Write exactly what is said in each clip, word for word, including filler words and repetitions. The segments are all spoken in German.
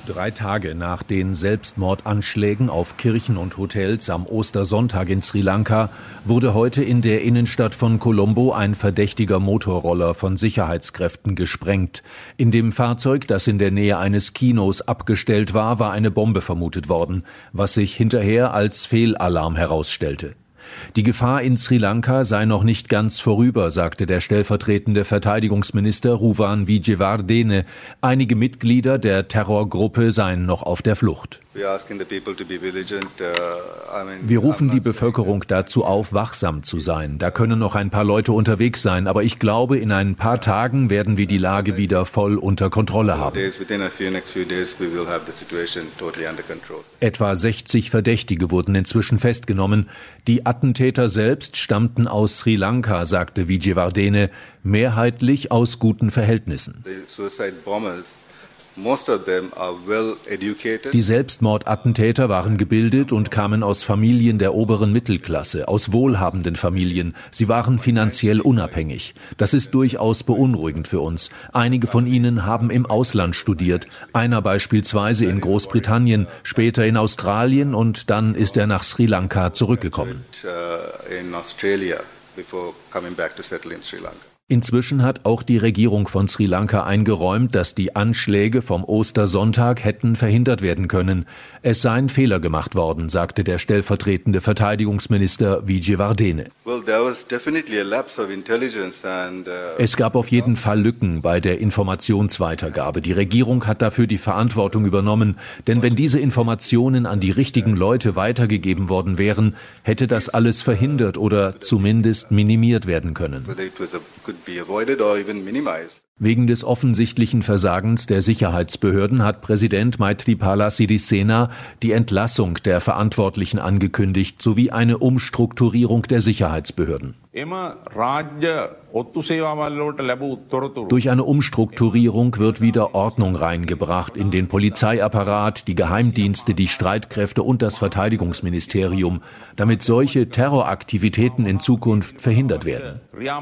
Drei Tage nach den Selbstmordanschlägen auf Kirchen und Hotels am Ostersonntag in Sri Lanka wurde heute in der Innenstadt von Colombo ein verdächtiger Motorroller von Sicherheitskräften gesprengt. In dem Fahrzeug, das in der Nähe eines Kinos abgestellt war, war eine Bombe vermutet worden, was sich hinterher als Fehlalarm herausstellte. Die Gefahr in Sri Lanka sei noch nicht ganz vorüber, sagte der stellvertretende Verteidigungsminister Ruvan Wijewardene. Einige Mitglieder der Terrorgruppe seien noch auf der Flucht. Wir rufen die Bevölkerung dazu auf, wachsam zu sein. Da können noch ein paar Leute unterwegs sein, aber ich glaube, in ein paar Tagen werden wir die Lage wieder voll unter Kontrolle haben. Etwa sechzig Verdächtige wurden inzwischen festgenommen. Die Attentäter selbst stammten aus Sri Lanka, sagte Wijewardene, mehrheitlich aus guten Verhältnissen. Die Selbstmordattentäter waren gebildet und kamen aus Familien der oberen Mittelklasse, aus wohlhabenden Familien. Sie waren finanziell unabhängig. Das ist durchaus beunruhigend für uns. Einige von ihnen haben im Ausland studiert. Einer beispielsweise in Großbritannien, später in Australien und dann ist er nach Sri Lanka zurückgekommen. Inzwischen hat auch die Regierung von Sri Lanka eingeräumt, dass die Anschläge vom Ostersonntag hätten verhindert werden können. Es seien Fehler gemacht worden, sagte der stellvertretende Verteidigungsminister Wijewardene. Es gab auf jeden Fall Lücken bei der Informationsweitergabe. Die Regierung hat dafür die Verantwortung übernommen, denn wenn diese Informationen an die richtigen Leute weitergegeben worden wären, hätte das alles verhindert oder zumindest minimiert werden können. Wegen des offensichtlichen Versagens der Sicherheitsbehörden hat Präsident Maithripala Sirisena die Entlassung der Verantwortlichen angekündigt, sowie eine Umstrukturierung der Sicherheitsbehörden. Durch eine Umstrukturierung wird wieder Ordnung reingebracht in den Polizeiapparat, die Geheimdienste, die Streitkräfte und das Verteidigungsministerium, damit solche Terroraktivitäten in Zukunft verhindert werden.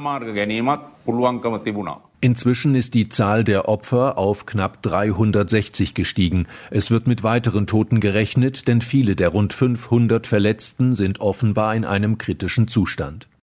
Inzwischen ist die Zahl der Opfer auf knapp dreihundertsechzig gestiegen. Es wird mit weiteren Toten gerechnet, denn viele der rund fünfhundert Verletzten sind offenbar in einem kritischen Zustand.